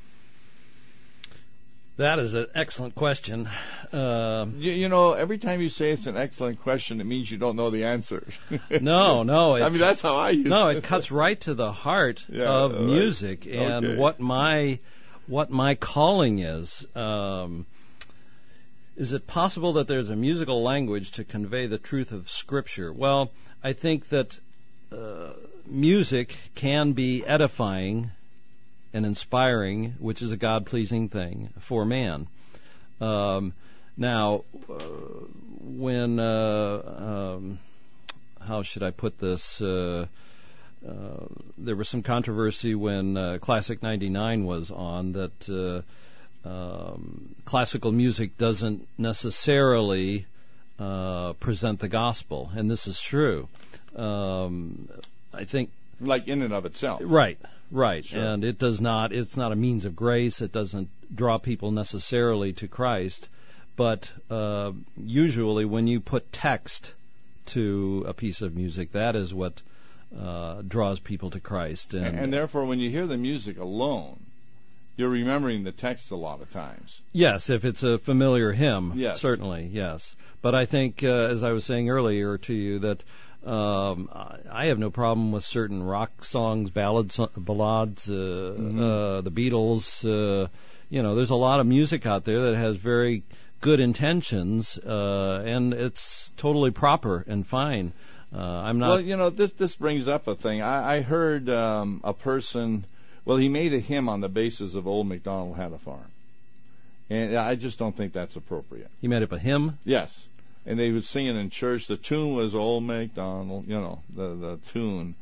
That is an excellent question. Uh,
You, you know, every time you say it's an excellent question, it means you don't know the answer.
no, no. It's,
I mean, that's how I use
No,
it.
it cuts right to the heart
Yeah,
of
right.
music and
Okay.
what my what my calling is. Um, is it possible that there's a musical language to convey the truth of Scripture? Well, I think that uh, music can be edifying and inspiring, which is a God-pleasing thing for man. Um, now, uh, when, uh, um, how should I put this? Uh, uh, there was some controversy when uh, Classic ninety-nine was on that uh, um, classical music doesn't necessarily uh, present the gospel, and this is true. Um, I think,
like in and of itself.
right. Right,
Sure.
and it does not, it's not a means of grace, it doesn't draw people necessarily to Christ, but uh, usually when you put text to a piece of music, that is what uh, draws people to Christ.
And,
And,
and therefore, when you hear the music alone, you're remembering the text a lot of times.
yes, if it's a familiar hymn,
Yes.
certainly, yes. But I think, uh, as I was saying earlier to you, that Um, I have no problem with certain rock songs, ballads, ballades, uh,
Mm-hmm.
uh, the Beatles. Uh, you know, there's a lot of music out there that has very good intentions, uh, and it's totally proper and fine. Uh, I'm not.
Well, you know, this this brings up a thing. I, I heard um, a person. Well, he made a hymn on the basis of Old MacDonald Had a Farm, and I just don't think that's appropriate.
He made up a hymn.
Yes. And they would sing it in church. The tune was Old MacDonald, you know, the the tune.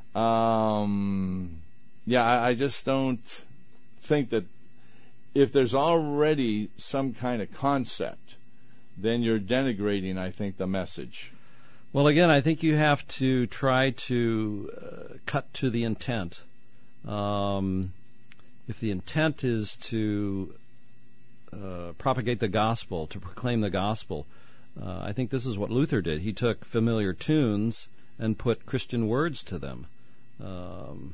Um, yeah, I, I just don't think that if there's already some kind of concept, then you're denigrating, I think, the message.
Well, again, I think you have to try to uh, cut to the intent. Um, if the intent is to uh, propagate the gospel, to proclaim the gospel, Uh, I think this is what Luther did. He took familiar tunes and put Christian words to them. Um,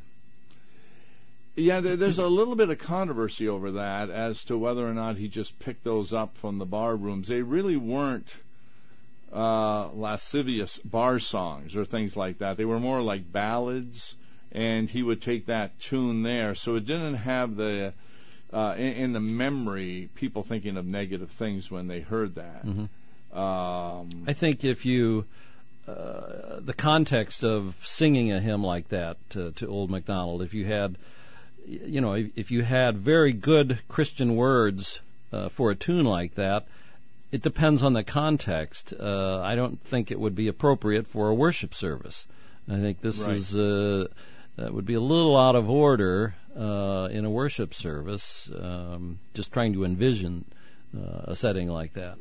Yeah, there, there's a little bit of controversy over that as to whether or not he just picked those up from the bar rooms. They really weren't uh, lascivious bar songs or things like that. They were more like ballads, and he would take that tune there. So it didn't have the, uh, in, in the memory, people thinking of negative things when they heard that.
Mm-hmm.
Um,
I think if you, uh, the context of singing a hymn like that to, to Old MacDonald, if you had, you know, if, if you had very good Christian words uh, for a tune like that, it depends on the context. Uh, I don't think it would be appropriate for a worship service. I think this
Right.
is uh, that would be a little out of order uh, in a worship service. Um, just trying to envision uh, a setting like that.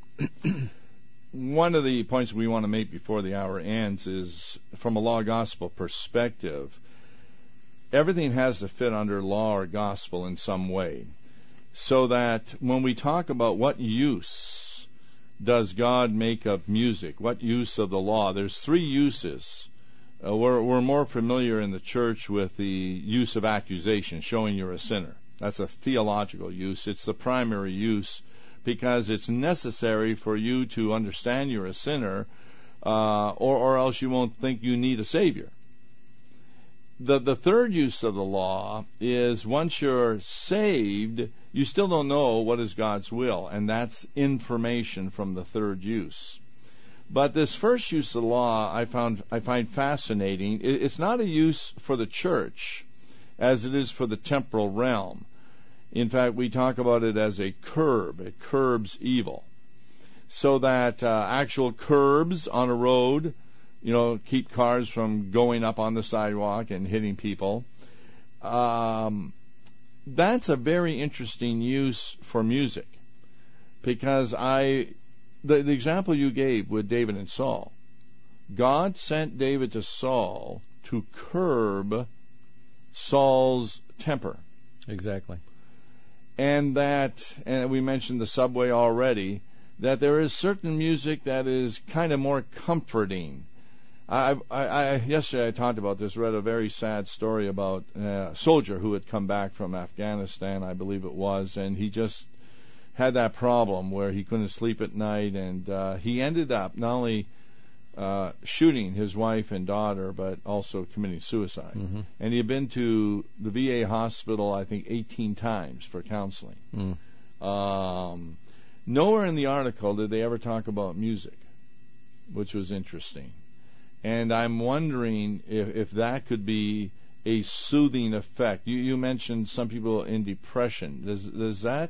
One of the points we want to make before the hour ends is, from a law gospel perspective, everything has to fit under law or gospel in some way. So that when we talk about what use does God make of music, what use of the law, there's three uses. Uh, we're, we're more familiar in the church with the use of accusation, showing you're a sinner. That's a theological use. It's the primary use because it's necessary for you to understand you're a sinner, uh, or, or else you won't think you need a Savior. The, the third use of the law is once you're saved, you still don't know what is God's will, and that's information from the third use. But this first use of the law I found I find fascinating. It, it's not a use for the church as it is for the temporal realm. In fact, we talk about it as a curb. It curbs evil. So that uh, actual curbs on a road, you know, keep cars from going up on the sidewalk and hitting people. Um, that's a very interesting use for music, because I, the, the example you gave with David and Saul, God sent David to Saul to curb Saul's temper.
Exactly.
And that, and we mentioned the subway already, that there is certain music that is kind of more comforting. I, I, I, yesterday I talked about this, read a very sad story about a soldier who had come back from Afghanistan, I believe it was, and he just had that problem where he couldn't sleep at night, and uh, he ended up not only uh, shooting his wife and daughter, but also committing suicide.
Mm-hmm.
And he had been to the V A hospital, I think, eighteen times for counseling.
Mm.
Um, nowhere in the article did they ever talk about music, which was interesting. And I'm wondering if, if that could be a soothing effect. You, you mentioned some people in depression. Does, does that,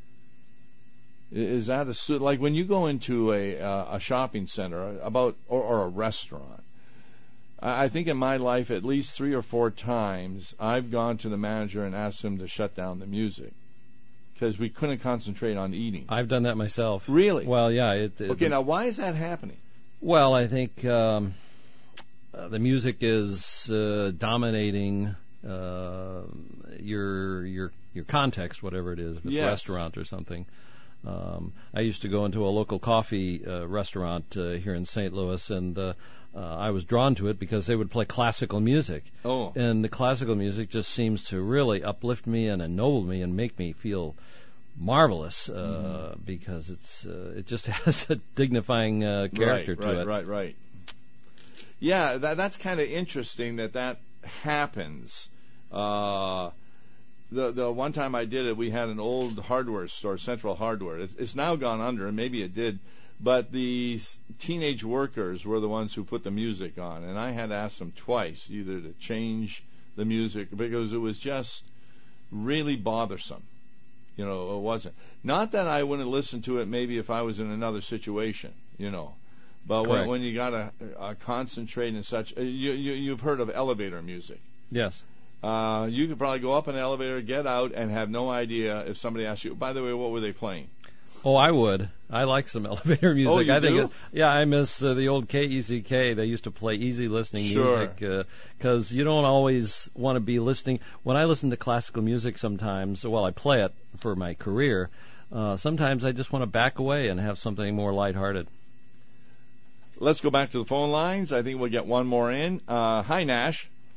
is that a, like when you go into a, uh, a shopping center about, or, or a restaurant, I, I think in my life at least three or four times I've gone to the manager and asked him to shut down the music because we couldn't concentrate on eating.
I've done that myself.
Really?
Well, yeah. It, it,
okay, now why is that happening?
Well, I think um, uh, the music is uh, dominating uh, your your your context, whatever it is, if it's
Yes.
a restaurant or something. Um, I used to go into a local coffee uh, restaurant uh, here in Saint Louis, and uh, uh, I was drawn to it because they would play classical music.
Oh.
And the classical music just seems to really uplift me and ennoble me and make me feel marvelous, uh,
Mm-hmm.
because it's uh, it just has a dignifying uh, character
right,
to
right,
it.
Right, right, right. Yeah, that, that's kind of interesting that that happens. Uh, the the one time I did it, we had an old hardware store, Central Hardware. It, it's now gone under, and maybe it did. But the teenage workers were the ones who put the music on, and I had to ask them twice either to change the music because it was just really bothersome. You know, it wasn't. Not that I wouldn't listen to it maybe if I was in another situation, you know. But when, when you got to uh, concentrate and such, uh, you, you, you've heard of elevator music.
Yes.
Uh, you could probably go up an elevator, get out, and have no idea if somebody asks you, by the way, what were they playing?
Oh, I would. I like some elevator music.
Oh, you
I think
do?
It, yeah, I miss uh, the old K E Z K. They used to play easy listening
Sure.
music because uh, you don't always want to be listening. When I listen to classical music sometimes, well, I play it for my career. Uh, sometimes I just want to back away and have something more lighthearted.
Let's go back to the phone lines. I think we'll get one more in. Uh, hi, Nash.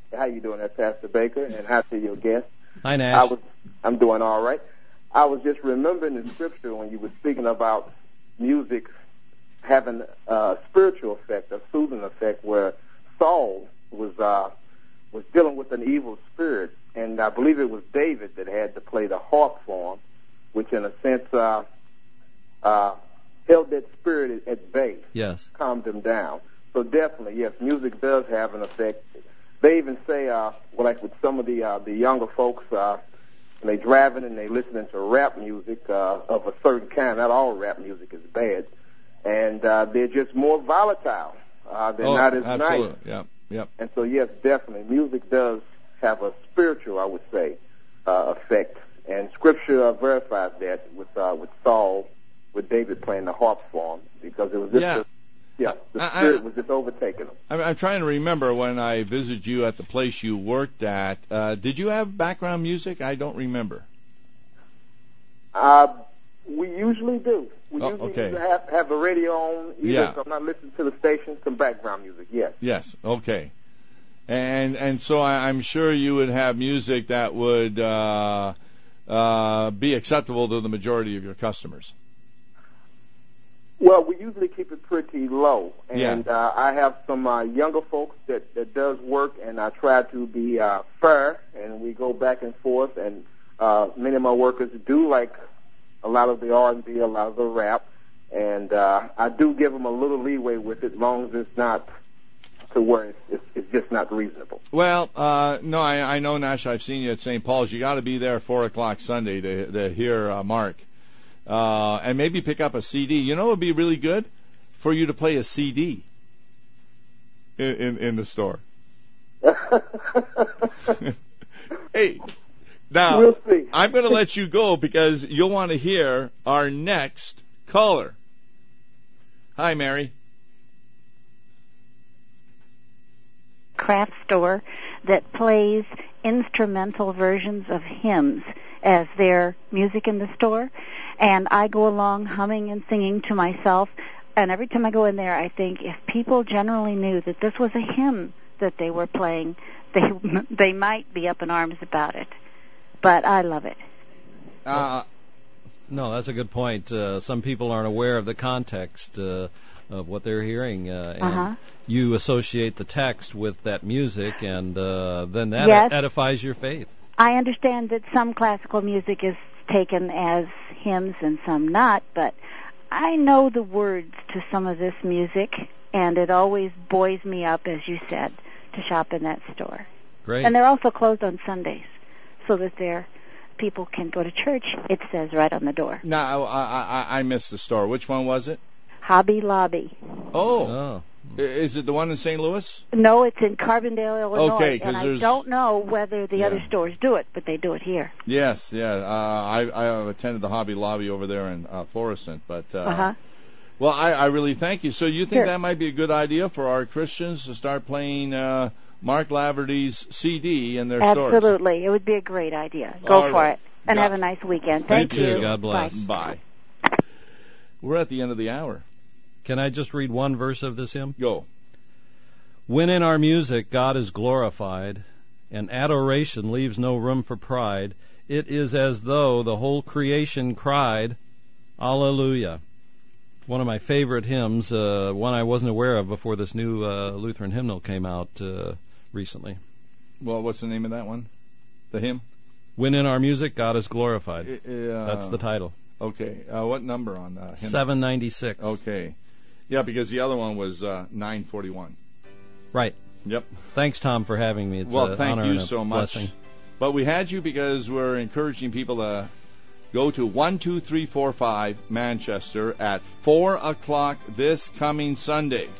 How you doing there, Pastor Baker? And how to your guest?
Hi, Nash.
I was, I'm doing all right. I was just remembering the scripture when you were speaking about music having a spiritual effect, a soothing effect, where Saul was uh, was dealing with an evil spirit, and I believe it was David that had to play the harp for him, which in a sense uh, uh, held that spirit at bay,
yes,
calmed him down. So definitely, yes, music does have an effect. They even say, uh, well, like with some of the uh, the younger folks, uh, when they driving and they listening to rap music uh, of a certain kind. Not all rap music is bad, and uh, they're just more volatile. Uh, they're
oh,
not as
absolutely.
nice.
Yep, yep.
And so, yes, definitely, music does have a spiritual, I would say, uh, effect. And Scripture uh, verifies that with uh, with Saul, with David playing the harp for him, because it was just
yeah.
a, yeah, the
I,
spirit
I,
was just overtaking him.
I'm, I'm trying to remember when I visited you at the place you worked at. Uh, did you have background music? I don't remember.
Uh, we usually do. We
Oh,
usually
okay.
usually have, have the radio on, either
Yeah.
so I'm not listening to the station, some background music, yes.
Yes. Okay. And and so I, I'm sure you would have music that would uh, uh, be acceptable to the majority of your customers.
Well, we usually keep it pretty low, and
Yeah.
uh, I have some uh, younger folks that, that does work, and I try to be uh, fair, and we go back and forth, and uh, many of my workers do like a lot of the R and B, a lot of the rap, and uh, I do give them a little leeway with it, as long as it's not to where it's, it's, it's just not reasonable.
Well, uh, no, I, I know, Nash, I've seen you at Saint Paul's. You got to be there at four o'clock Sunday to, to hear uh, Mark. Uh, and maybe pick up a C D. You know what would be really good? For you to play a C D in, in, in the store. Hey, now,
We'll see.
I'm going to let you go because you'll want to hear our next caller. Hi, Mary.
Craft store that plays instrumental versions of hymns as their music in the store, and I go along humming and singing to myself, and every time I go in there I think if people generally knew that this was a hymn that they were playing, they they might be up in arms about it. But I love it.
Uh,
no, that's a good point. Uh, some people aren't aware of the context uh, of what they're hearing, uh, and
Uh-huh.
you associate the text with that music, and uh, then that
Yes.
edifies your faith.
I understand that some classical music is taken as hymns and some not, but I know the words to some of this music, and it always buoys me up, as you said, to shop in that store.
Great.
And they're also closed on Sundays, so that their people can go to church. It says right on the door.
no, I, I, I missed the store. Which one was it?
Hobby Lobby.
Oh.
Oh.
I- Is it the one in Saint Louis?
No, it's in Carbondale, Illinois,
Okay, 'cause
and I
there's-
don't know whether the
Yeah.
other stores do it, but they do it here.
Yes, yeah. Uh, I, I have attended the Hobby Lobby over there in uh, Florissant, but uh,
Uh-huh.
well, I, I really thank you. So you think
Sure.
that might be a good idea for our Christians to start playing uh, Mark Laverty's C D in their stores?
Absolutely. It would be a great idea. Go
All
for
right.
it. And
God-
have a nice weekend.
Thank
Thank,
you.
God bless.
Bye. We're at the end of the hour.
Can I just read one verse of this hymn?
Go.
When in our music God is glorified, and adoration leaves no room for pride, it is as though the whole creation cried, Alleluia. One of my favorite hymns, uh, one I wasn't aware of before this new uh, Lutheran hymnal came out uh, recently.
Well, what's the name of that one? The hymn?
When in our music God is glorified.
Uh,
That's the title.
Okay. Uh, what number on uh, hymn?
seven ninety-six.
Okay. Yeah, because the other one was uh, nine forty-one.
Right.
Yep.
Thanks, Tom, for having me. It's
Well,
an
thank
honor
you
and a
so much.
blessing.
But we had you because we're encouraging people to go to one two three four five Manchester at four o'clock this coming Sunday.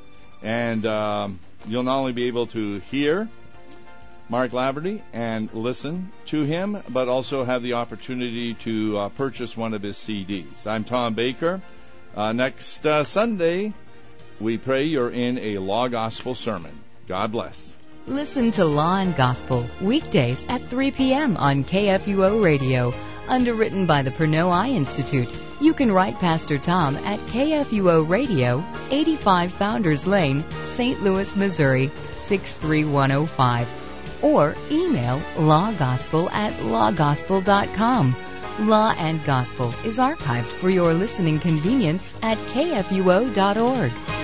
And um, you'll not only be able to hear Mark Laverty and listen to him, but also have the opportunity to uh, purchase one of his C Ds. I'm Tom Baker. Uh, next uh, Sunday, we pray you're in a Law Gospel sermon. God bless.
Listen to Law and Gospel weekdays at three p.m. on K F U O Radio. Underwritten by the Pernod Eye Institute. You can write Pastor Tom at K F U O Radio, eighty-five Founders Lane, Saint Louis, Missouri, six three one oh five. or email lawgospel at lawgospel dot com. Law and Gospel is archived for your listening convenience at K F U O dot org.